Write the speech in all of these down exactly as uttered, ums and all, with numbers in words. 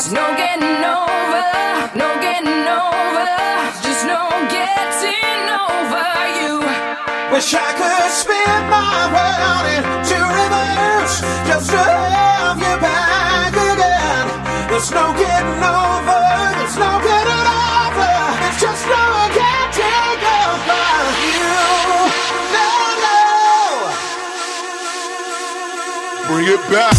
There's no getting over, no getting over, just no getting over you. Wish I could spin my world into reverse just to have you back again. There's no getting over, there's no getting over, it's just no getting over you. No, no. Bring it back.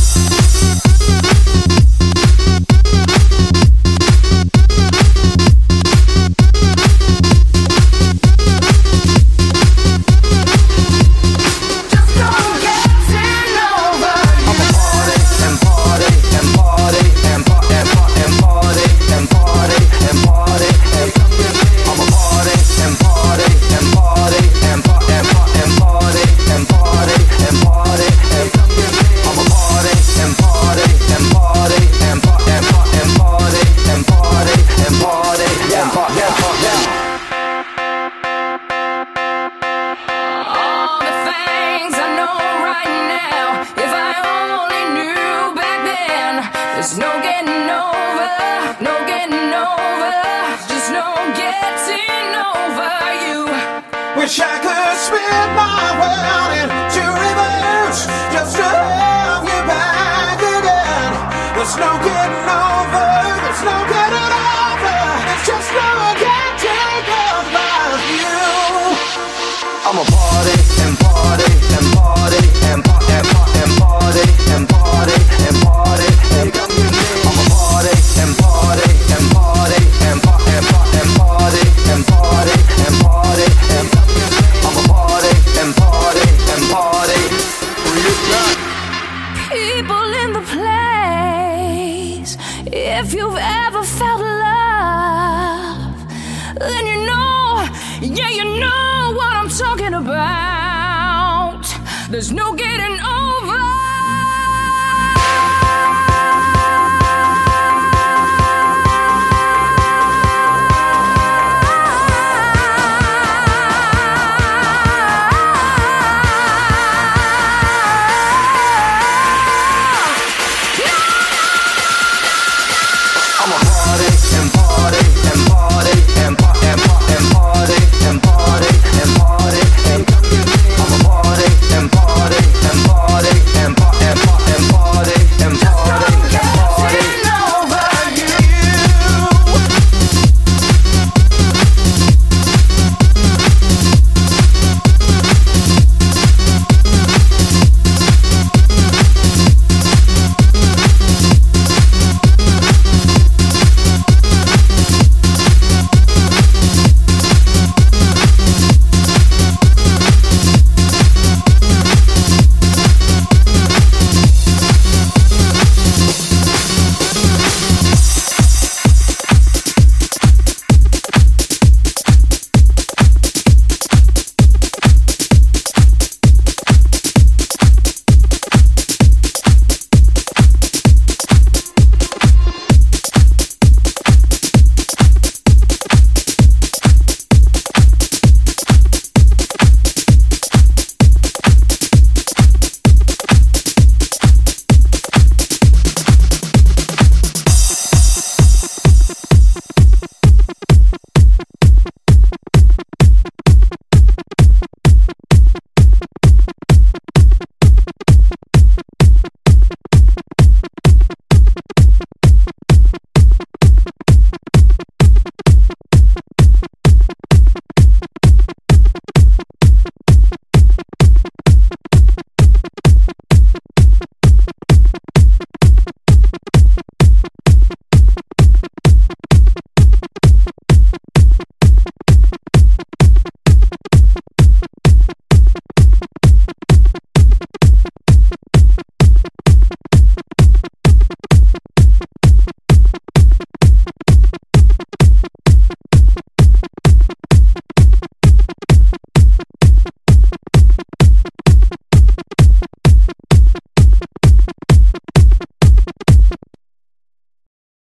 There's no getting over, no getting over, just no getting over you. Wish I could spin my world into reverse just to have you back again. There's no getting over, there's no getting over, it's just no getting over you. I'm a party and party and party and party and party and party and party and party and I'm a party and party and party and party and party and party and party and party and I'm a party and party and party. Bring it back. People in the place, if you've ever felt love, then you know, yeah, you know what I'm talking about. There's no getting over.